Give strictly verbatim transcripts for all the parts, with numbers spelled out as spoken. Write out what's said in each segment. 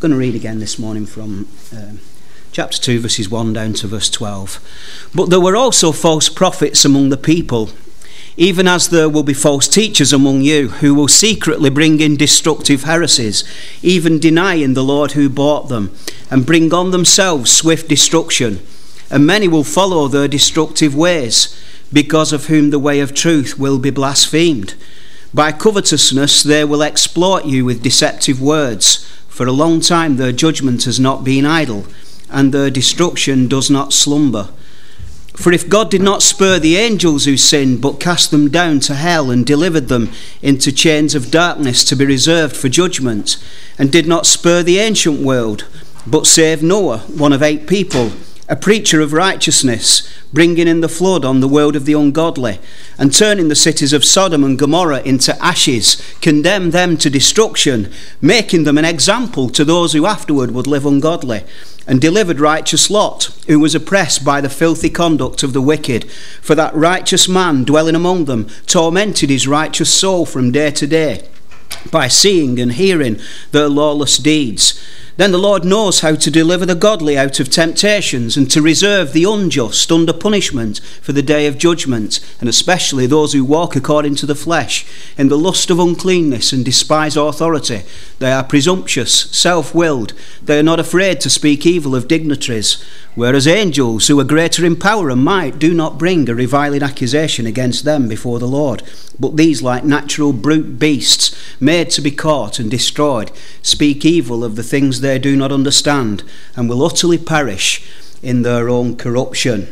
going to read again this morning from um, chapter two, verses one down to verse twelve. But there were also false prophets among the people, even as there will be false teachers among you, who will secretly bring in destructive heresies, even denying the Lord who bought them, and bring on themselves swift destruction. And many will follow their destructive ways, because of whom the way of truth will be blasphemed. By covetousness they will exploit you with deceptive words. For a long time their judgment has not been idle, and their destruction does not slumber. For if God did not spare the angels who sinned, but cast them down to hell and delivered them into chains of darkness to be reserved for judgment, and did not spare the ancient world, but saved Noah, one of eight people, a preacher of righteousness, bringing in the flood on the world of the ungodly, and turning the cities of Sodom and Gomorrah into ashes, condemned them to destruction, making them an example to those who afterward would live ungodly, and delivered righteous Lot, who was oppressed by the filthy conduct of the wicked. For that righteous man dwelling among them tormented his righteous soul from day to day, by seeing and hearing their lawless deeds. Then the Lord knows how to deliver the godly out of temptations, and to reserve the unjust under punishment for the day of judgment, and especially those who walk according to the flesh, in the lust of uncleanness, and despise authority. They are presumptuous, self-willed. They are not afraid to speak evil of dignitaries, whereas angels, who are greater in power and might, do not bring a reviling accusation against them before the Lord. But these, like natural brute beasts, made to be caught and destroyed, speak evil of the things they do not understand, and will utterly perish in their own corruption.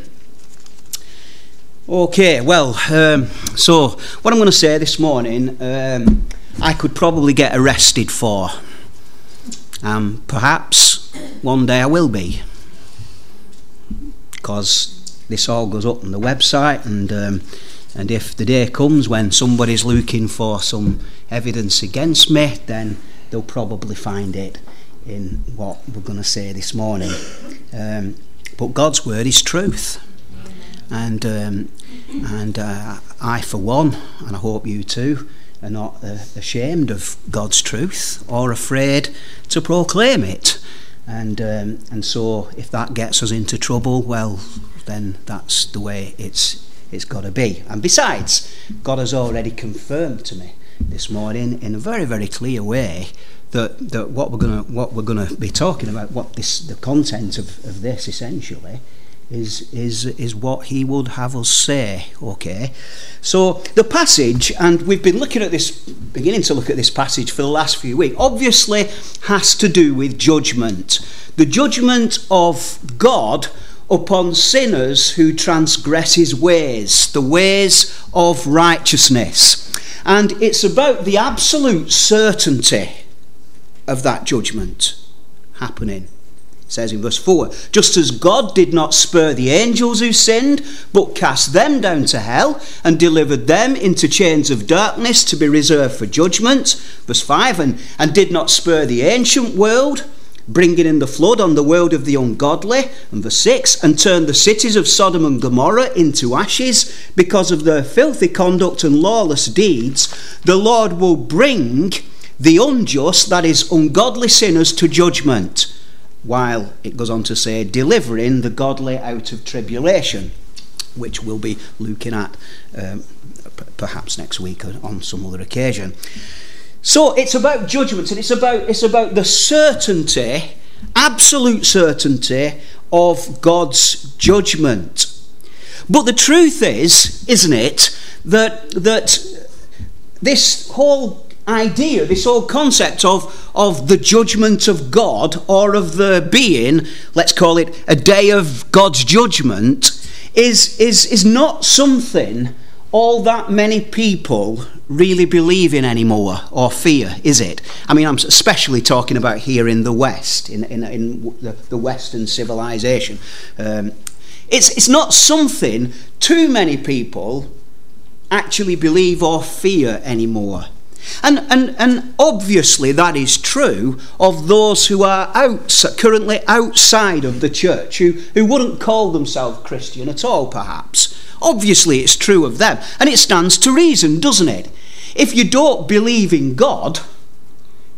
Okay, well, um, so what I'm going to say this morning, um, I could probably get arrested for. Um, perhaps one day I will be, because this all goes up on the website, and um, and if the day comes when somebody's looking for some evidence against me, then they'll probably find it in what we're going to say this morning. Um, but God's word is truth, and um, and uh, I, for one, and I hope you too, are not uh, ashamed of God's truth or afraid to proclaim it. And um, and so, if that gets us into trouble, well, then that's the way it's it's got to be. And besides, God has already confirmed to me this morning in a very, very clear way that that what we're gonna what we're gonna be talking about, what this the content of, of this essentially is is is what He would have us say. Okay, so the passage, and we've been looking at this, beginning to look at this passage for the last few weeks, obviously has to do with judgment, the judgment of God upon sinners who transgress His ways, the ways of righteousness. And it's about the absolute certainty of that judgment happening. It says in verse four, just as God did not spare the angels who sinned, but cast them down to hell and delivered them into chains of darkness to be reserved for judgment. Verse five, and, and did not spare the ancient world, bringing in the flood on the world of the ungodly. And verse six, and turned the cities of Sodom and Gomorrah into ashes because of their filthy conduct and lawless deeds. The Lord will bring the unjust, that is, ungodly sinners, to judgment, while it goes on to say, delivering the godly out of tribulation, which we'll be looking at um, p- perhaps next week on some other occasion. So it's about judgment, and it's about it's about the certainty, absolute certainty of God's judgment. But the truth is, isn't it, that that this whole idea, this whole concept of, of the judgment of God, or of there being, let's call it, a day of God's judgment, is is is not something all that many people really believe in anymore or fear, is it? I mean, I'm especially talking about here in the West, in in, in the, the Western civilization. Um, it's it's not something too many people actually believe or fear anymore. And, and and obviously that is true of those who are out, currently outside of the church, who, who wouldn't call themselves Christian at all, perhaps. Obviously it's true of them, and it stands to reason, doesn't it? If you don't believe in God,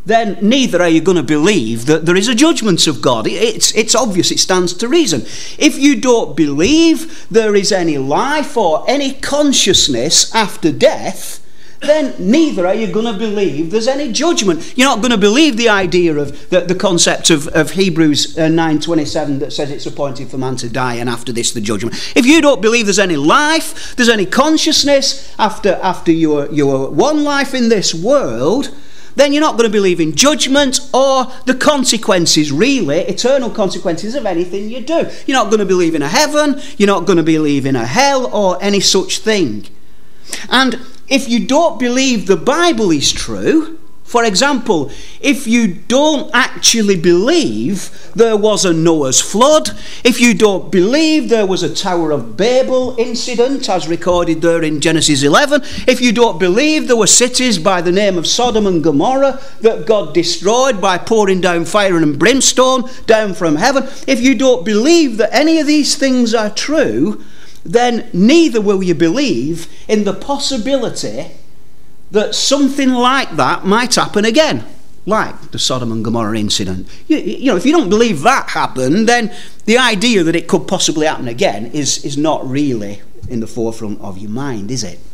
then neither are you going to believe that there is a judgment of God. It's, it's obvious, it stands to reason. If you don't believe there is any life or any consciousness after death, then neither are you going to believe there's any judgment. You're not going to believe the idea of the, the concept of, of Hebrews uh, nine twenty-seven that says it's appointed for man to die and after this the judgment. If you don't believe there's any life, there's any consciousness after, after your, your one life in this world, then you're not going to believe in judgment or the consequences, really, eternal consequences of anything you do. You're not going to believe in a heaven, you're not going to believe in a hell or any such thing. And if you don't believe the Bible is true, for example, if you don't actually believe there was a Noah's flood, if you don't believe there was a Tower of Babel incident as recorded there in Genesis eleven, if you don't believe there were cities by the name of Sodom and Gomorrah that God destroyed by pouring down fire and brimstone down from heaven, if you don't believe that any of these things are true, then neither will you believe in the possibility that something like that might happen again, like the Sodom and Gomorrah incident. You, you know, if you don't believe that happened, then the idea that it could possibly happen again is, is not really in the forefront of your mind, is it?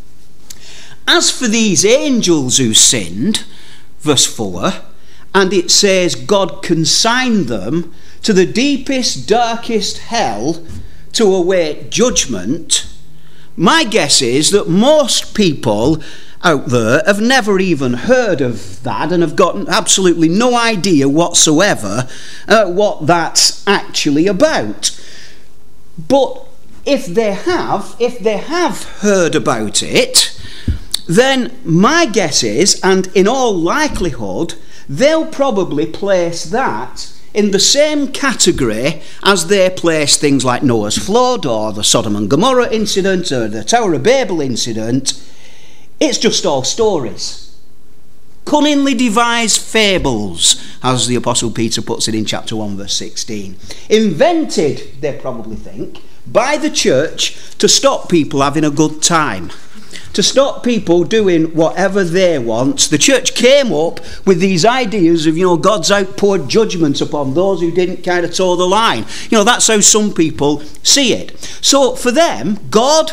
As for these angels who sinned, verse four, and it says God consigned them to the deepest, darkest hell to await judgment, my guess is that most people out there have never even heard of that and have got absolutely no idea whatsoever uh, what that's actually about. But if they have, if they have heard about it, then my guess is, and in all likelihood, they'll probably place that in the same category as they place things like Noah's flood or the Sodom and Gomorrah incident or the Tower of Babel incident. It's just all stories. Cunningly devised fables, as the Apostle Peter puts it in chapter one, verse sixteen. Invented, they probably think, by the church to stop people having a good time. To stop people doing whatever they want. The church came up with these ideas of, you know, God's outpoured judgment upon those who didn't kind of toe the line. You know, that's how some people see it. So for them, God,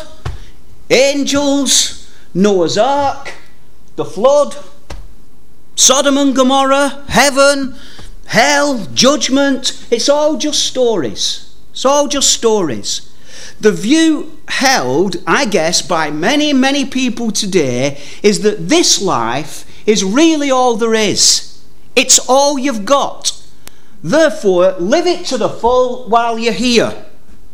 angels, Noah's Ark, the flood, Sodom and Gomorrah, heaven, hell, judgment, it's all just stories. It's all just stories. The view held, I guess, by many, many people today is that this life is really all there is. It's all you've got. Therefore, live it to the full while you're here.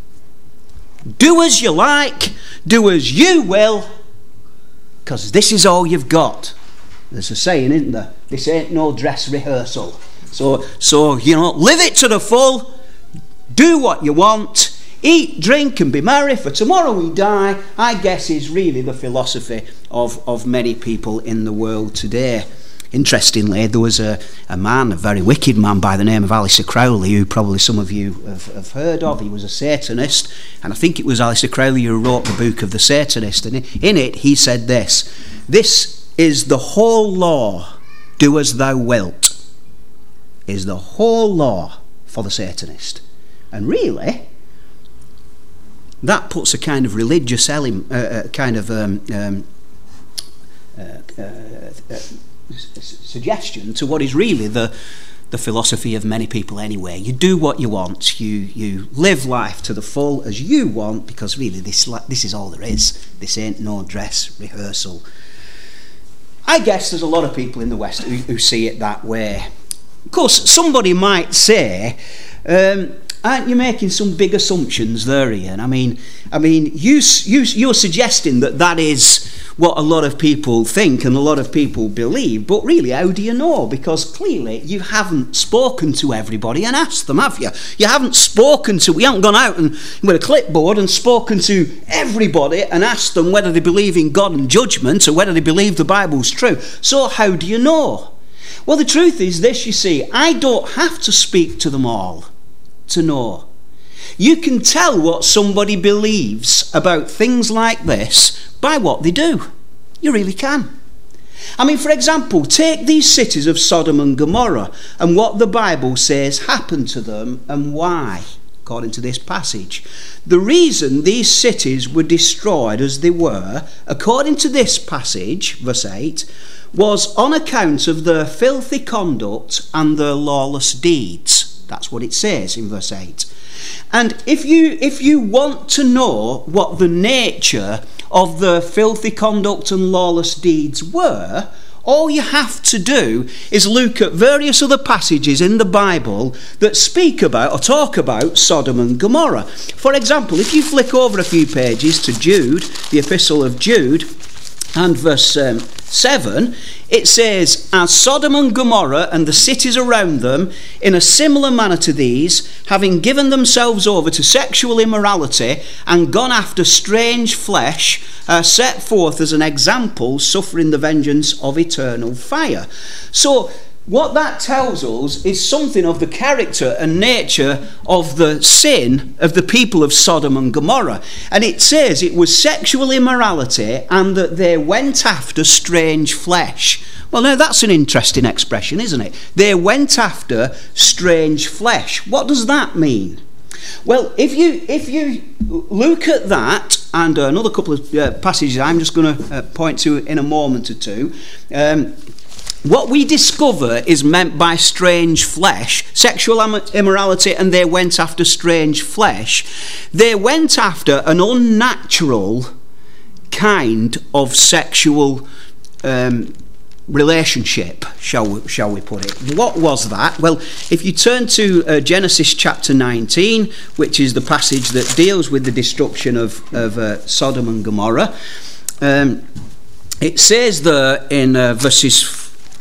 Do as you like, do as you will, because this is all you've got. There's a saying, isn't there? This ain't no dress rehearsal. So, so you know, live it to the full, do what you want, eat, drink and be merry, for tomorrow we die, I guess is really the philosophy of, of many people in the world today. Interestingly, there was a, a man, a very wicked man by the name of Alistair Crowley, who probably some of you have, have heard of. He was a Satanist, and I think it was Alistair Crowley who wrote the book of The Satanist, and in it he said this: "This is the whole law, do as thou wilt," is the whole law for the Satanist. And really, that puts a kind of religious element, uh, uh, kind of um, um, uh, uh, uh, suggestion to what is really the the philosophy of many people anyway. You do what you want, you you live life to the full as you want, because really this this is all there is. This ain't no dress rehearsal. I guess there's a lot of people in the West who, who see it that way. Of course, somebody might say, um, aren't you making some big assumptions there, Ian? I mean, I mean, you, you, you're suggesting that that is what a lot of people think and a lot of people believe, but really, how do you know? Because clearly you haven't spoken to everybody and asked them, have you? You haven't spoken to, you haven't gone out and with a clipboard and spoken to everybody and asked them whether they believe in God and judgment or whether they believe the Bible's true. So how do you know? Well, the truth is this, you see, I don't have to speak to them all to know. You can tell what somebody believes about things like this by what they do. You really can. I mean, for example, take these cities of Sodom and Gomorrah and what the Bible says happened to them and why, according to this passage. The reason these cities were destroyed as they were, according to this passage, verse eight, was on account of their filthy conduct and their lawless deeds. That's what it says in verse eight. And if you if you want to know what the nature of the filthy conduct and lawless deeds were, all you have to do is look at various other passages in the Bible that speak about or talk about Sodom and Gomorrah. For example, if you flick over a few pages to Jude, the epistle of Jude, and verse um, seven, it says, "As Sodom and Gomorrah and the cities around them, in a similar manner to these, having given themselves over to sexual immorality and gone after strange flesh, are set forth as an example, suffering the vengeance of eternal fire." So what that tells us is something of the character and nature of the sin of the people of Sodom and Gomorrah. And it says it was sexual immorality and that they went after strange flesh. Well, now that's an interesting expression, isn't it? They went after strange flesh. What does that mean? Well, if you if you look at that and another couple of uh, passages I'm just going to uh, point to in a moment or two, um, what we discover is meant by strange flesh, sexual immorality, and they went after strange flesh. They went after an unnatural kind of sexual um, relationship, shall we, shall we put it. What was that? Well, if you turn to uh, Genesis chapter nineteen, which is the passage that deals with the destruction of, of uh, Sodom and Gomorrah, um, it says there in uh, verses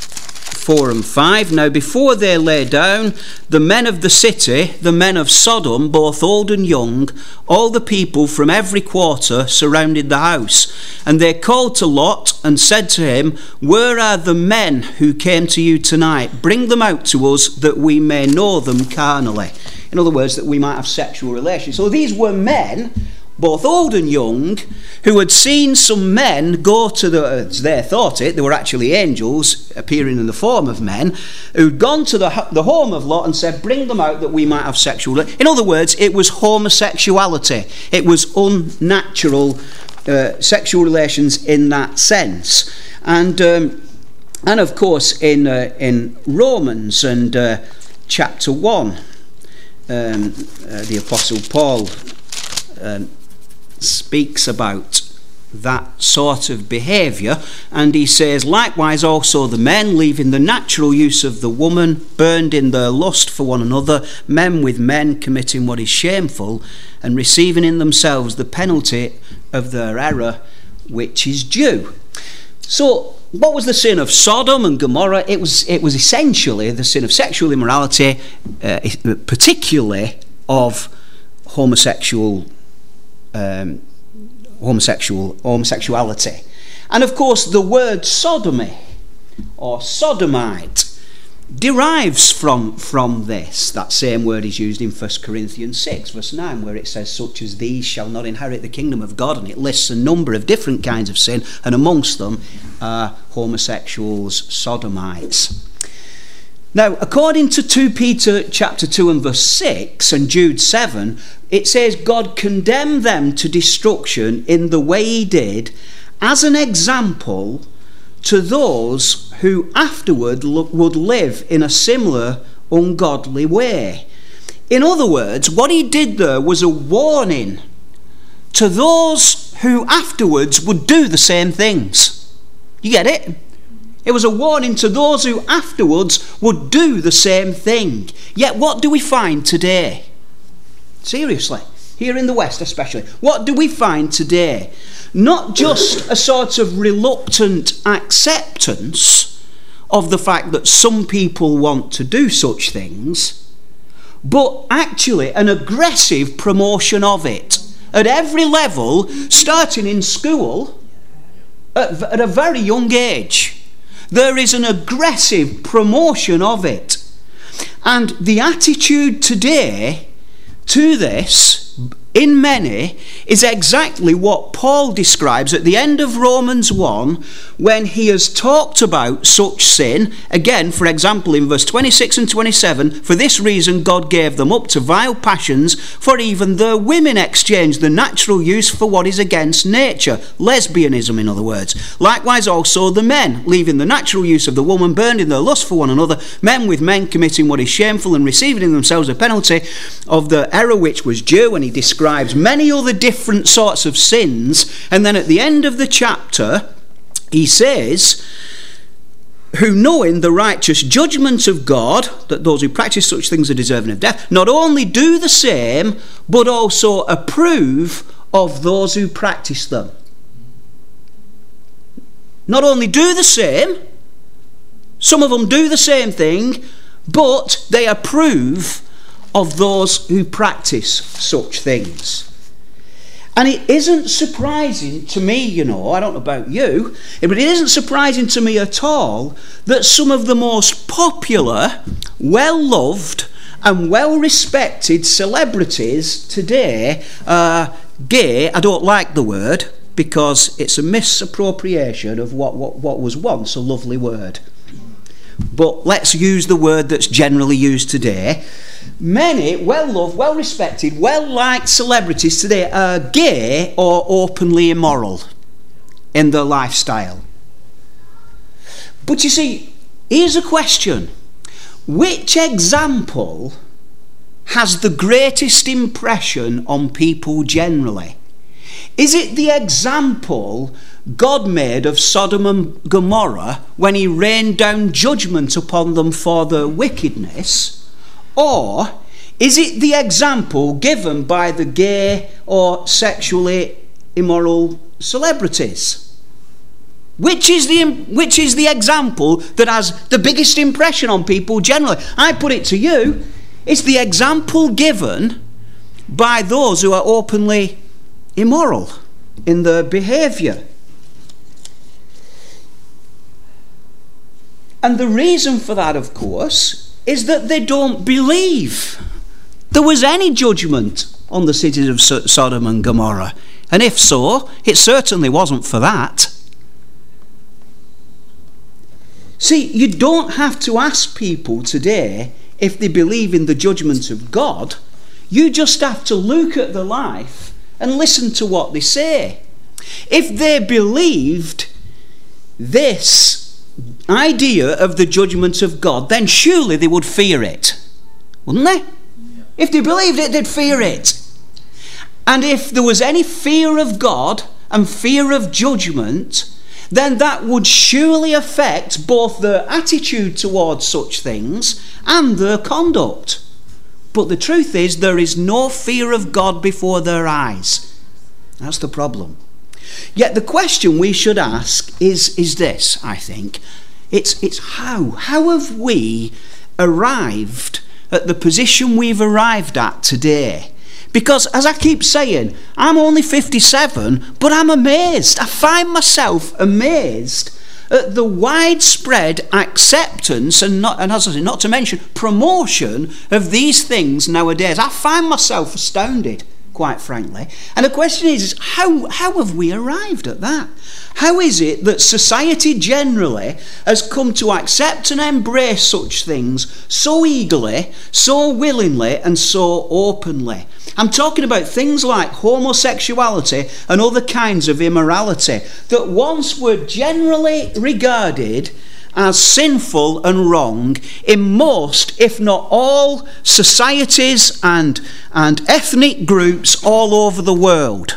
four and five, "Now before they lay down, the men of the city, the men of Sodom, both old and young, all the people from every quarter surrounded the house. And they called to Lot and said to him, 'Where are the men who came to you tonight? Bring them out to us that we may know them carnally.'" In other words, that we might have sexual relations. So these were men, both old and young, who had seen some men go to the, as they thought it, they were actually angels appearing in the form of men, who'd gone to the, the home of Lot and said, "Bring them out that we might have sexual." In other words, it was homosexuality. It was unnatural uh, sexual relations in that sense. And um, and of course in uh, in Romans and uh, chapter one, um, uh, the Apostle Paul um, speaks about that sort of behaviour, and he says, "Likewise also the men, leaving the natural use of the woman, burned in their lust for one another, men with men, committing what is shameful, and receiving in themselves the penalty of their error, which is due." So what was the sin of Sodom and Gomorrah? It was it was essentially the sin of sexual immorality, uh, particularly of homosexual Um, homosexual homosexuality. And of course the word sodomy or sodomite derives from from this. That same word is used in First Corinthians six verse nine, where it says, "Such as these shall not inherit the kingdom of God," and it lists a number of different kinds of sin, and amongst them are homosexuals, sodomites. Now, according to Second Peter chapter two and verse six and Jude seven, it says God condemned them to destruction in the way he did as an example to those who afterward would live in a similar ungodly way. In other words, what he did there was a warning to those who afterwards would do the same things. You get it? It was a warning to those who afterwards would do the same thing. Yet what do we find today? Seriously, here in the West especially, what do we find today? Not just a sort of reluctant acceptance of the fact that some people want to do such things, but actually an aggressive promotion of it at every level, starting in school at, at a very young age. There is an aggressive promotion of it. And the attitude today to this in many is exactly what Paul describes at the end of Romans one when he has talked about such sin. Again, for example, in verse twenty-six and twenty-seven, for this reason God gave them up to vile passions, for even the women exchanged the natural use for what is against nature. Lesbianism, in other words. Likewise also the men, leaving the natural use of the woman, burned in their lust for one another, men with men committing what is shameful and receiving in themselves a penalty of the error which was due. And he describes many other different sorts of sins, and then at the end of the chapter he says, who knowing the righteous judgment of God, that those who practice such things are deserving of death, not only do the same, but also approve of those who practice them. Not only do the same, some of them do the same thing, but they approve of those who practice such things. And it isn't surprising to me, you know, I don't know about you, but it isn't surprising to me at all that some of the most popular, well-loved and well-respected celebrities today are gay. I don't like the word because it's a misappropriation of what, what, what was once a lovely word. But let's use the word that's generally used today. Many well-loved, well-respected, well-liked celebrities today are gay or openly immoral in their lifestyle. But you see, here's a question. Which example has the greatest impression on people generally? Is it the example God made of Sodom and Gomorrah when he rained down judgment upon them for their wickedness? Or is it the example given by the gay or sexually immoral celebrities? Which is the which is the example that has the biggest impression on people generally? I put it to you, it's the example given by those who are openly immoral in their behaviour. And the reason for that, of course, is that they don't believe there was any judgment on the cities of Sodom and Gomorrah. And if so, it certainly wasn't for that. See, you don't have to ask people today if they believe in the judgment of God. You just have to look at their life and listen to what they say. If they believed this idea of the judgment of God, then surely they would fear it, wouldn't they? Yeah. If they believed it, they'd fear it. And if there was any fear of God and fear of judgment, then that would surely affect both their attitude towards such things and their conduct. But the truth is, there is no fear of God before their eyes. That's the problem. Yet the question we should ask is, is this, I think. It's, it's how. How have we arrived at the position we've arrived at today? Because, as I keep saying, I'm only fifty-seven, but I'm amazed. I find myself amazed at the widespread acceptance and, not, and as I say, not to mention promotion of these things nowadays. I find myself astounded, quite frankly. And the question is, how, how have we arrived at that? How is it that society generally has come to accept and embrace such things so eagerly, so willingly, and so openly? I'm talking about things like homosexuality and other kinds of immorality that once were generally regarded as sinful and wrong in most, if not all, societies and, and ethnic groups all over the world.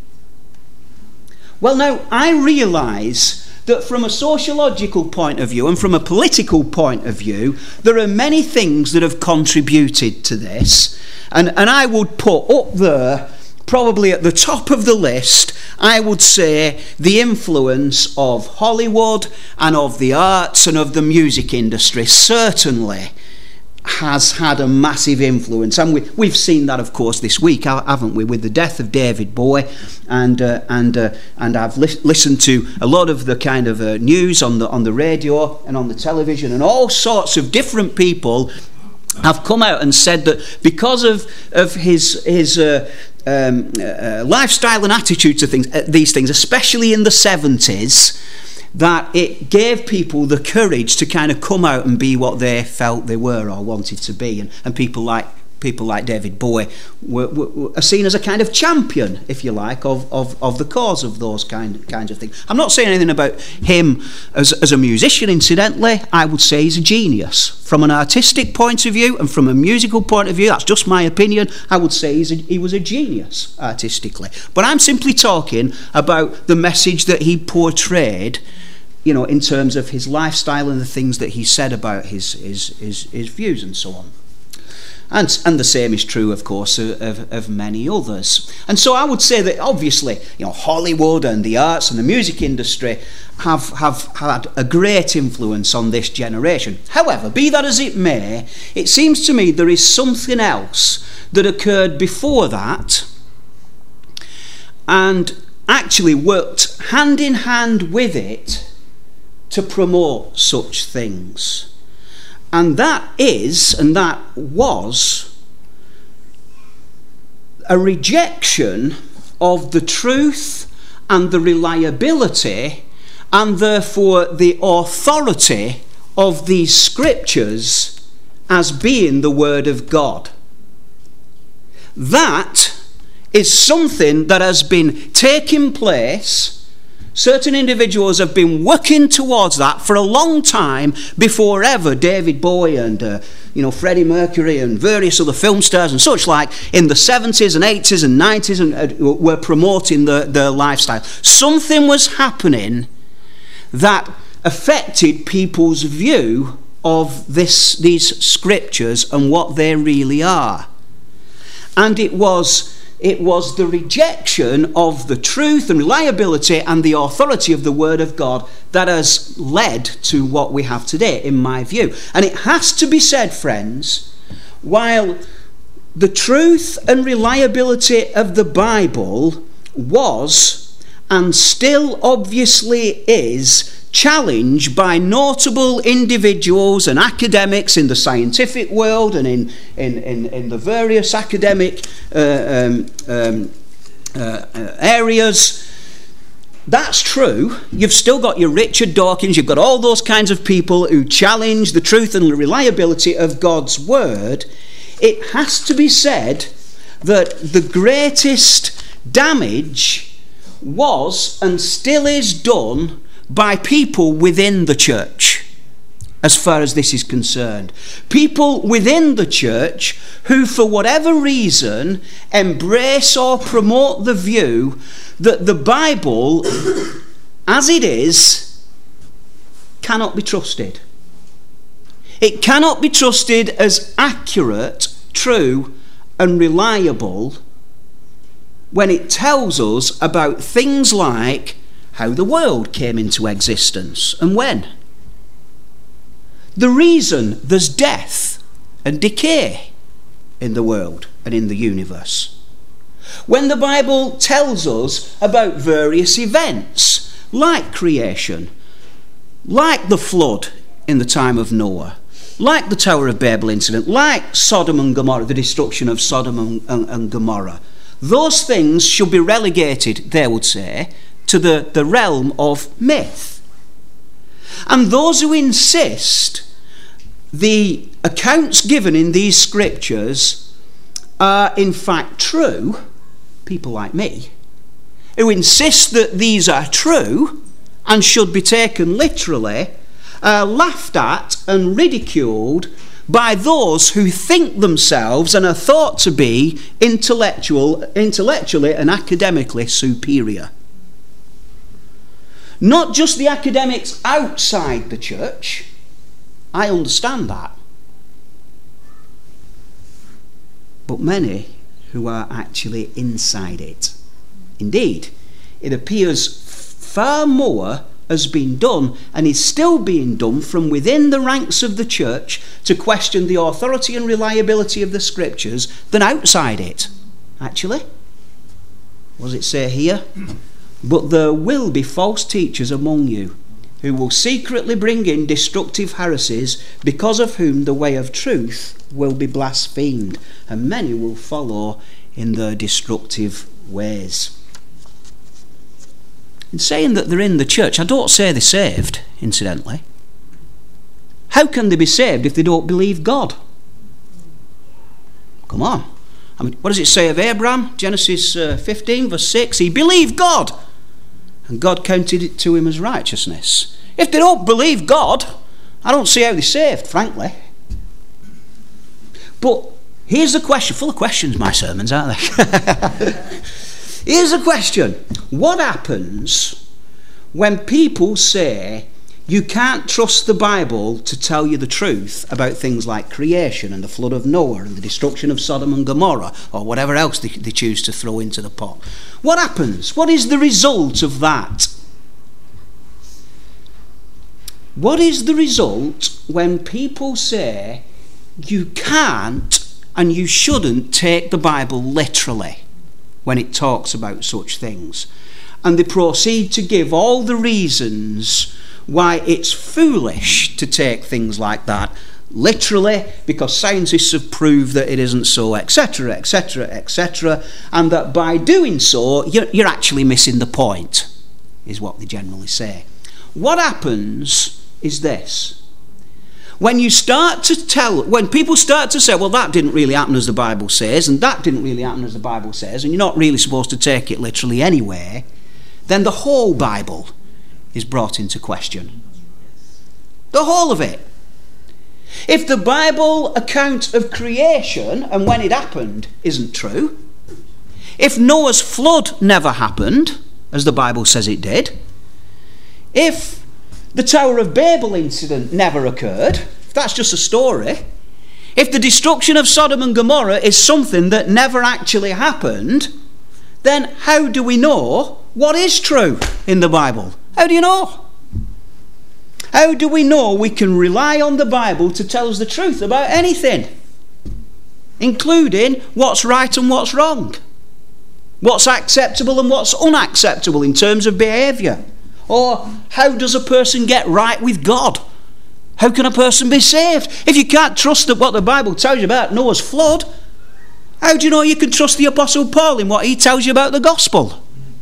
Well, now, I realise that from a sociological point of view and from a political point of view, there are many things that have contributed to this. And, and I would put up there, probably at the top of the list, I would say the influence of Hollywood and of the arts and of the music industry certainly has had a massive influence. And we, we've seen that, of course, this week, haven't we, with the death of David Bowie. And uh, and uh, and I've li- listened to a lot of the kind of uh, news on the on the radio and on the television, and all sorts of different people have come out and said that because of of his his uh, um, uh, lifestyle and attitude to things, uh, these things, especially in the seventies, that it gave people the courage to kind of come out and be what they felt they were or wanted to be, and, and people like people like David Bowie were, were, were are seen as a kind of champion, if you like, of, of, of the cause of those kind kinds of things. I'm not saying anything about him as, as a musician, incidentally. I would say he's a genius. From an artistic point of view and from a musical point of view, that's just my opinion, I would say he's a, he was a genius artistically. But I'm simply talking about the message that he portrayed, you know, in terms of his lifestyle and the things that he said about his, his, his, his views and so on. And, and the same is true, of course, of, of many others. And so I would say that obviously, you know, Hollywood and the arts and the music industry have, have had a great influence on this generation. However, be that as it may, it seems to me there is something else that occurred before that and actually worked hand in hand with it to promote such things. And that is, and that was, a rejection of the truth and the reliability and therefore the authority of these scriptures as being the Word of God. That is something that has been taking place. Certain individuals have been working towards that for a long time before ever David Bowie and uh, you know Freddie Mercury and various other film stars and such like in the seventies and eighties and nineties and uh, were promoting the, their lifestyle. Something was happening that affected people's view of this, these scriptures and what they really are. And it was It was the rejection of the truth and reliability and the authority of the Word of God that has led to what we have today, in my view. And it has to be said, friends, while the truth and reliability of the Bible was, and still obviously is, challenged by notable individuals and academics in the scientific world and in, in, in, in the various academic uh, um, um, uh, areas. That's true. You've still got your Richard Dawkins, you've got all those kinds of people who challenge the truth and the reliability of God's Word. It has to be said that the greatest damage was and still is done by people within the church, as far as this is concerned. People within the church who, for whatever reason, embrace or promote the view that the Bible, as it is, cannot be trusted. It cannot be trusted as accurate, true, and reliable when it tells us about things like how the world came into existence and when. The reason there's death and decay in the world and in the universe. When the Bible tells us about various events like creation, like the flood in the time of Noah, like the Tower of Babel incident, like Sodom and Gomorrah, the destruction of Sodom and, and, and Gomorrah. Those things should be relegated, they would say, to the, the realm of myth. And those who insist the accounts given in these scriptures are in fact true, people like me, who insist that these are true and should be taken literally, are laughed at and ridiculed by those who think themselves and are thought to be intellectual, intellectually and academically superior. Not just the academics outside the church, I understand that, but many who are actually inside it. Indeed, it appears far more has been done and is still being done from within the ranks of the church to question the authority and reliability of the scriptures than outside it. Actually, what does it say here? But there will be false teachers among you, who will secretly bring in destructive heresies, because of whom the way of truth will be blasphemed, and many will follow in their destructive ways. In saying that they're in the church, I don't say they're saved, incidentally. How can they be saved if they don't believe God? Come on. I mean, what does it say of Abraham? Genesis uh, fifteen, verse six. He believed God, and God counted it to him as righteousness. If they don't believe God, I don't see how they're saved, frankly. But here's the question. Full of questions, my sermons, aren't they? Here's a question. What happens when people say you can't trust the Bible to tell you the truth about things like creation and the flood of Noah and the destruction of Sodom and Gomorrah, or whatever else they, they choose to throw into the pot? What happens? What is the result of that? What is the result when people say you can't and you shouldn't take the Bible literally when it talks about such things? And they proceed to give all the reasons why it's foolish to take things like that literally, because scientists have proved that it isn't so, etc, etc, et cetera, and that by doing so you're, you're actually missing the point, is what they generally say. What happens is this. When you start to tell, when people start to say, well, that didn't really happen as the Bible says, and that didn't really happen as the Bible says, and you're not really supposed to take it literally anyway, then the whole Bible is brought into question. The whole of it. If the Bible account of creation and when it happened isn't true, if Noah's flood never happened, as the Bible says it did, if the Tower of Babel incident never occurred, if that's just a story, if the destruction of Sodom and Gomorrah is something that never actually happened, then how do we know what is true in the Bible? How do you know? How do we know we can rely on the Bible to tell us the truth about anything, including what's right and what's wrong, what's acceptable and what's unacceptable in terms of behaviour? Or how does a person get right with God? How can a person be saved? If you can't trust what the Bible tells you about Noah's flood, how do you know you can trust the Apostle Paul in what he tells you about the gospel?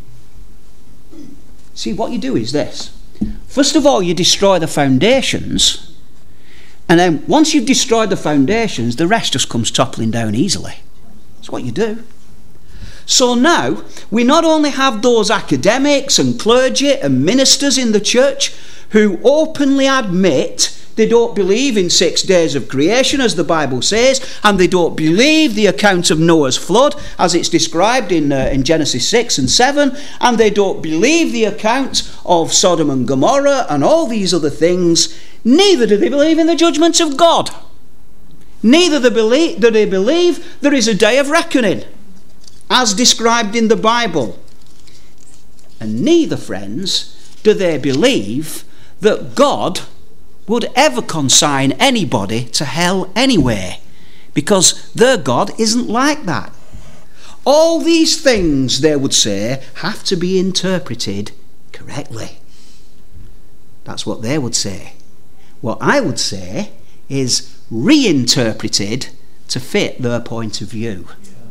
See, what you do is this. First of all, you destroy the foundations, and then once you've destroyed the foundations, the rest just comes toppling down easily. That's what you do. So now, we not only have those academics and clergy and ministers in the church who openly admit they don't believe in six days of creation as the Bible says, and they don't believe the account of Noah's flood as it's described in, uh, in Genesis six and seven, and they don't believe the account of Sodom and Gomorrah and all these other things. Neither do they believe in the judgment of God. Neither do they believe, do they believe there is a day of reckoning as described in the Bible. And neither, friends, do they believe that God would ever consign anybody to hell anyway, because their God isn't like that. All these things, they would say, have to be interpreted correctly. That's what they would say. What I would say is reinterpreted to fit their point of view.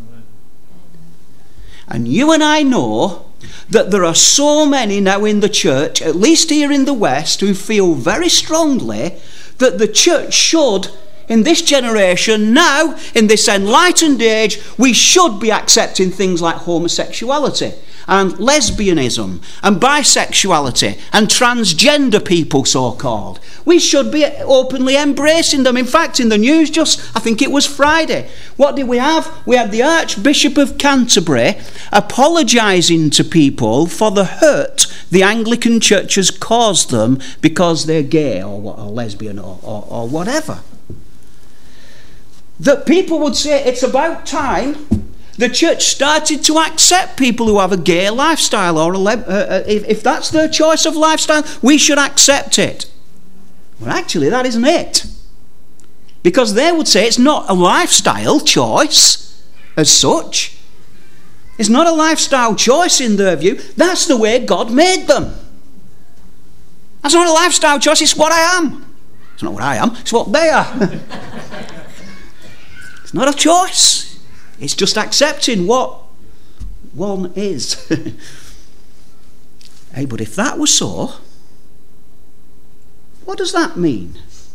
And you and I know that there are so many now in the church, at least here in the West, who feel very strongly that the church should, in this generation, now, in this enlightened age, we should be accepting things like homosexuality and lesbianism and bisexuality and transgender people, so-called. We should be openly embracing them. In fact, in the news just, I think it was Friday, what did we have? We had the Archbishop of Canterbury apologising to people for the hurt the Anglican Church has caused them because they're gay or, or lesbian or, or, or whatever. That people would say it's about time the church started to accept people who have a gay lifestyle, or a le- uh, if, if that's their choice of lifestyle, we should accept it. Well, actually, that isn't it. Because they would say it's not a lifestyle choice as such. It's not a lifestyle choice in their view. That's the way God made them. That's not a lifestyle choice, it's what I am. It's not what I am, it's what they are. It's not a choice. It's just accepting what one is. Hey, but if that was so, what does that mean?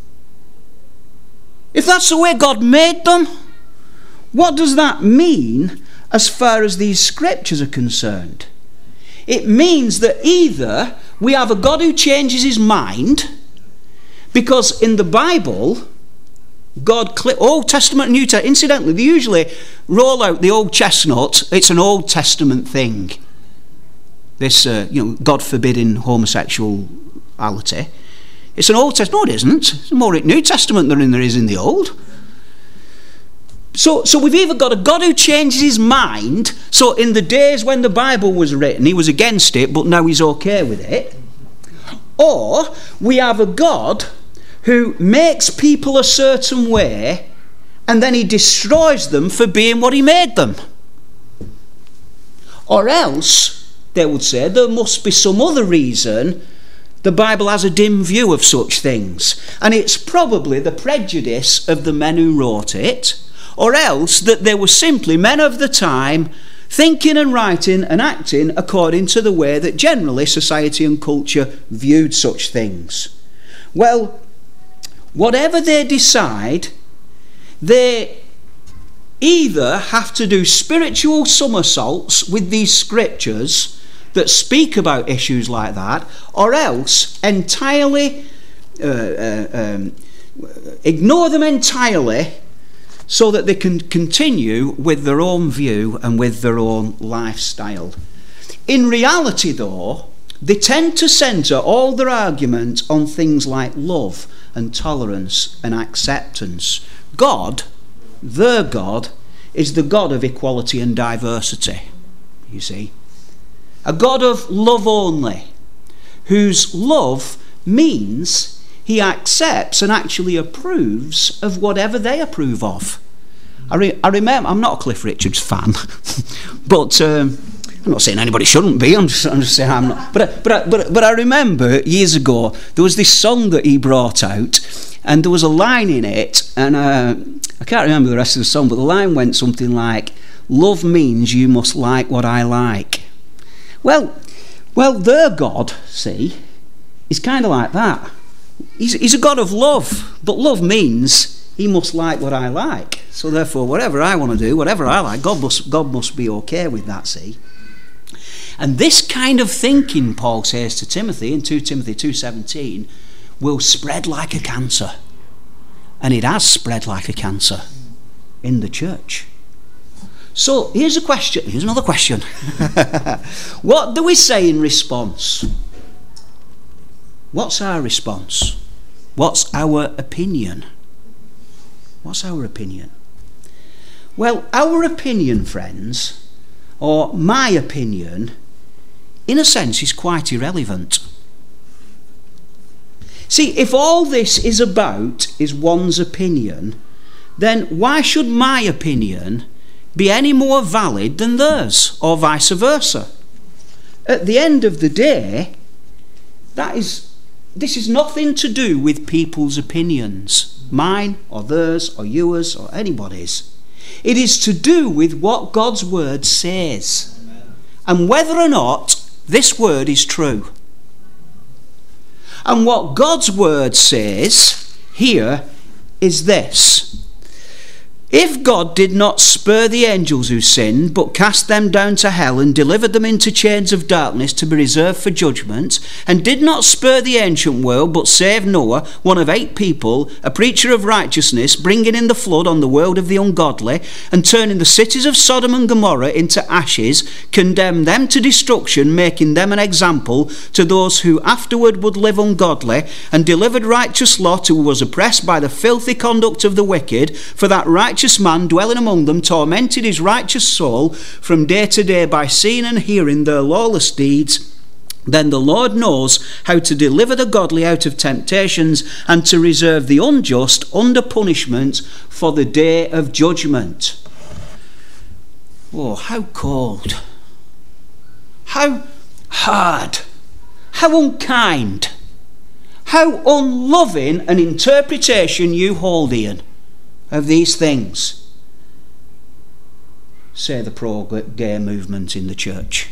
If that's the way God made them, what does that mean as far as these scriptures are concerned? It means that either we have a God who changes his mind, because in the Bible, God, Old Testament and New Testament, incidentally, they usually roll out the old chestnut. It's an Old Testament thing. This, uh, you know, God forbidding homosexuality. It's an Old Testament. No, it isn't. It's more in New Testament than there is in the Old. So, so we've either got a God who changes his mind. So in the days when the Bible was written, he was against it, but now he's okay with it. Or we have a God who makes people a certain way, and then he destroys them for being what he made them. Or else, they would say, there must be some other reason the Bible has a dim view of such things. And it's probably the prejudice of the men who wrote it, or else that they were simply men of the time thinking and writing and acting according to the way that generally society and culture viewed such things. Well, whatever they decide, they either have to do spiritual somersaults with these scriptures that speak about issues like that, or else entirely uh, uh, um, ignore them entirely so that they can continue with their own view and with their own lifestyle. In reality, though, they tend to centre all their arguments on things like love and tolerance and acceptance. God, their God, is the God of equality and diversity, you see. A God of love only, whose love means he accepts and actually approves of whatever they approve of. I, re- I remember, I'm not a Cliff Richards fan, but um, I'm not saying anybody shouldn't be, I'm just, I'm just saying I'm not. But I, but, I, but, but I remember years ago, there was this song that he brought out, and there was a line in it, and uh, I can't remember the rest of the song, but the line went something like, "Love means you must like what I like." Well, well, their God, see, is kind of like that. He's, he's a God of love, but love means he must like what I like. So therefore, whatever I want to do, whatever I like, God must, God must be okay with that, see. And this kind of thinking, Paul says to Timothy in Second Timothy two seventeen, will spread like a cancer. And it has spread like a cancer in the church. So here's a question, here's another question. What do we say in response? What's our response? What's our opinion? What's our opinion? Well, our opinion, friends, or my opinion, in a sense is quite irrelevant. See, if all this is about is one's opinion, then why should my opinion be any more valid than theirs, or vice versa? At the end of the day, that is, this is nothing to do with people's opinions, mine or theirs or yours or anybody's. It is to do with what God's word says. Amen. And whether or not this word is true. And what God's word says here is this: if God did not spare the angels who sinned, but cast them down to hell and delivered them into chains of darkness to be reserved for judgment, and did not spare the ancient world, but saved Noah, one of eight people, a preacher of righteousness, bringing in the flood on the world of the ungodly, and turning the cities of Sodom and Gomorrah into ashes, condemned them to destruction, making them an example to those who afterward would live ungodly, and delivered righteous Lot, who was oppressed by the filthy conduct of the wicked, for that righteous man dwelling among them tormented his righteous soul from day to day by seeing and hearing their lawless deeds, then the Lord knows how to deliver the godly out of temptations and to reserve the unjust under punishment for the day of judgment. Oh, how cold, how hard, how unkind, how unloving an interpretation you hold, Ian, of these things. say the pro-gay movement in the church.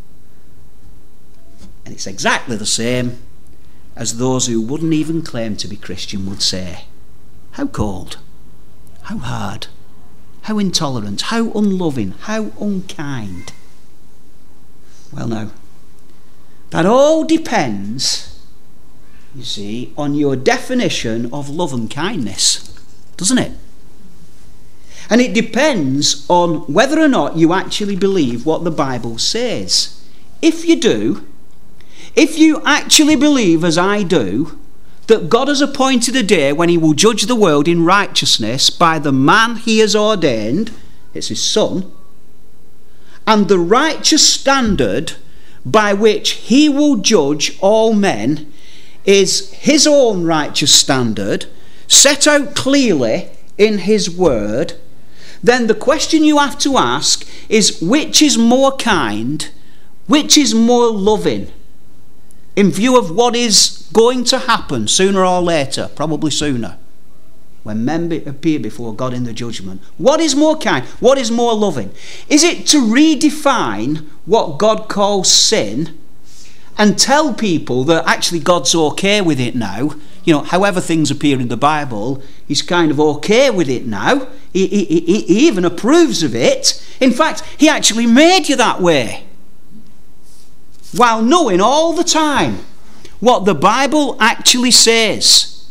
And it's exactly the same as those who wouldn't even claim to be Christian would say. How cold, how hard, how intolerant, how unloving, how unkind. Well, now, that all depends, you see, on your definition of love and kindness, doesn't it? And it depends on whether or not you actually believe what the Bible says. If you do, if you actually believe, as I do, that God has appointed a day when he will judge the world in righteousness by the man he has ordained, it's his Son, and the righteous standard by which he will judge all men is his own righteous standard, set out clearly in his word, then the question you have to ask is, which is more kind, which is more loving, in view of what is going to happen sooner or later, probably sooner, when men be, appear before God in the judgment. What is more kind? What is more loving? Is it to redefine what God calls sin and tell people that actually God's okay with it now? You know, however things appear in the Bible, he's kind of okay with it now. He, he, he, he even approves of it. In fact, he actually made you that way, while knowing all the time what the Bible actually says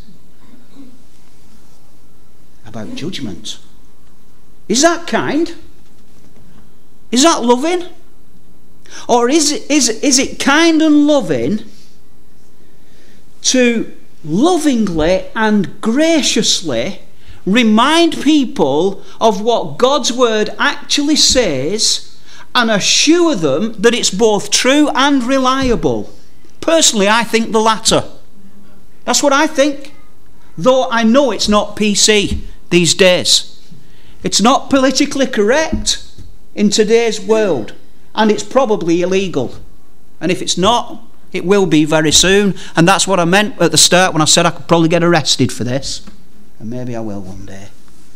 about judgment. Is that kind? Is that loving? Or is it, is, is it kind and loving to lovingly and graciously remind people of what God's word actually says and assure them that it's both true and reliable? Personally, I think the latter. That's what I think. Though I know it's not P C these days. It's not politically correct in today's world. And it's probably illegal. And if it's not, it will be very soon. And that's what I meant at the start when I said I could probably get arrested for this. And maybe I will one day.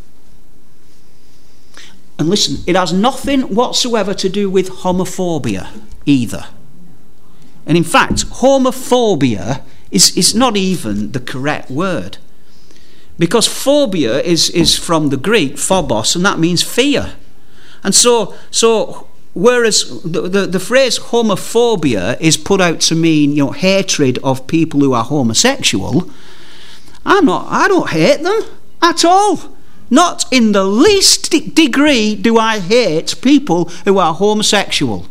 And listen, it has nothing whatsoever to do with homophobia either. And in fact, homophobia is, is not even the correct word. Because phobia is, is from the Greek, phobos, and that means fear. And so, so whereas the, the, the phrase homophobia is put out to mean, you know, hatred of people who are homosexual, I'm not, I don't hate them at all. Not in the least degree do I hate people who are homosexual.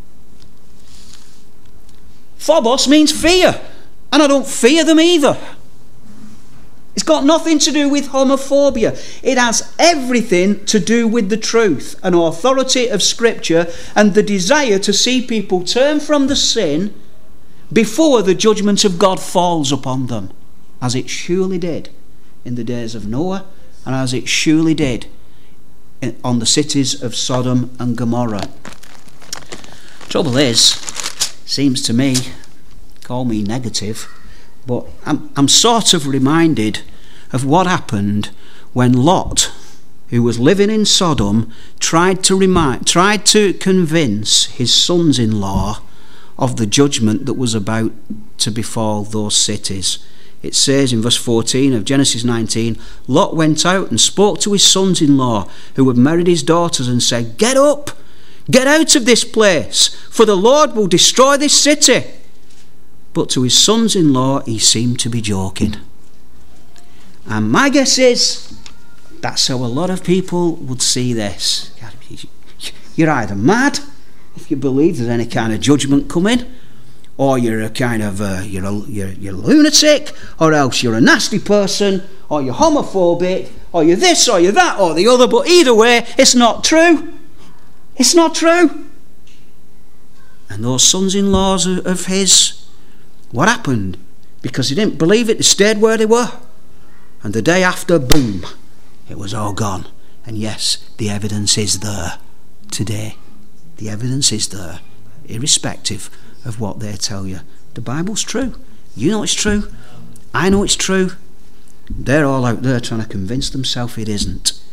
Phobos means fear, and I don't fear them either. It's got nothing to do with homophobia. It has everything to do with the truth and authority of Scripture and the desire to see people turn from the sin before the judgment of God falls upon them, as it surely did in the days of Noah and as it surely did on the cities of Sodom and Gomorrah. Trouble is, seems to me, call me negative, but I'm, I'm sort of reminded of what happened when Lot, who was living in Sodom, tried to remind, tried to convince his sons-in-law of the judgment that was about to befall those cities. It says in verse fourteen of Genesis nineteen, Lot went out and spoke to his sons-in-law who had married his daughters and said, "Get up, get out of this place, for the Lord will destroy this city." But to his sons-in-law he seemed to be joking. And my guess is that's how a lot of people would see this. You're either mad if you believe there's any kind of judgment coming, or you're a kind of uh, you're, a, you're you're a lunatic, or else you're a nasty person, or you're homophobic, or you're this, or you're that, or the other. But either way, it's not true. It's not true. And those sons-in-laws of his, what happened? Because they didn't believe it, they stayed where they were. And the day after, boom, it was all gone. And yes, the evidence is there today. The evidence is there, irrespective of what they tell you. The Bible's true. You know it's true. I know it's true. They're all out there trying to convince themselves it isn't.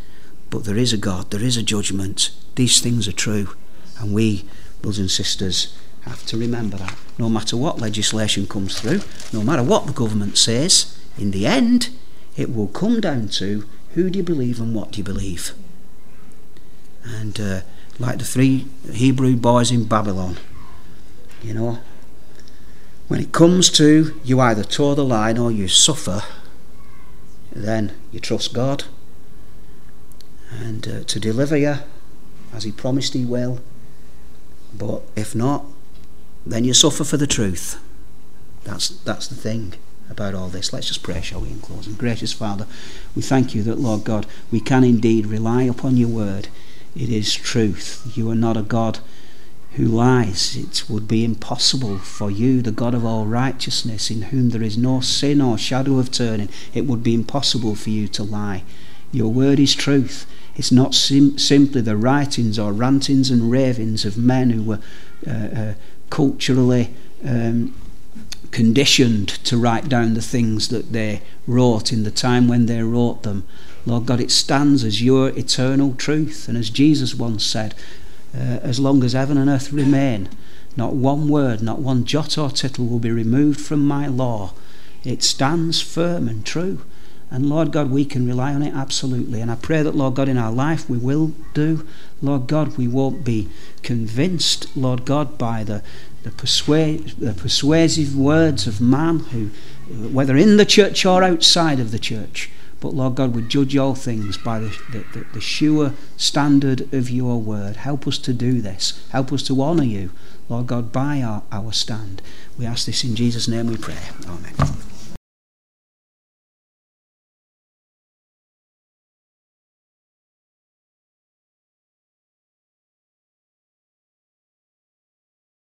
but there is a God, there is a judgment. These things are true, and we, brothers and sisters, have to remember that. No matter what legislation comes through, no matter what the government says, in the end, it will come down to who do you believe and what do you believe. And uh, like the three Hebrew boys in Babylon, you know, when it comes to you either toe the line or you suffer, then you trust God and uh, to deliver you as he promised he will. But if not, then you suffer for the truth. That's that's the thing about all this. Let's just pray, shall we, in closing. Gracious Father, we thank you that, Lord God, we can indeed rely upon your word. It is truth. You are not a God who lies. It would be impossible for you, the God of all righteousness, in whom there is no sin or shadow of turning. It would be impossible for you to lie. Your word is truth. It's not sim- simply the writings or rantings and ravings of men who were uh, uh, culturally um, conditioned to write down the things that they wrote in the time when they wrote them. Lord God, it stands as your eternal truth. And as Jesus once said, uh, as long as heaven and earth remain, not one word, not one jot or tittle will be removed from my law. It stands firm and true. And Lord God, we can rely on it absolutely. And I pray that, Lord God, in our life we will do. Lord God, we won't be convinced, Lord God, by the the, persuade, the persuasive words of man, who, whether in the church or outside of the church. But Lord God, we judge all things by the, the, the sure standard of your word. Help us to do this. Help us to honour you, Lord God, by our, our stand. We ask this in Jesus' name we pray. Amen.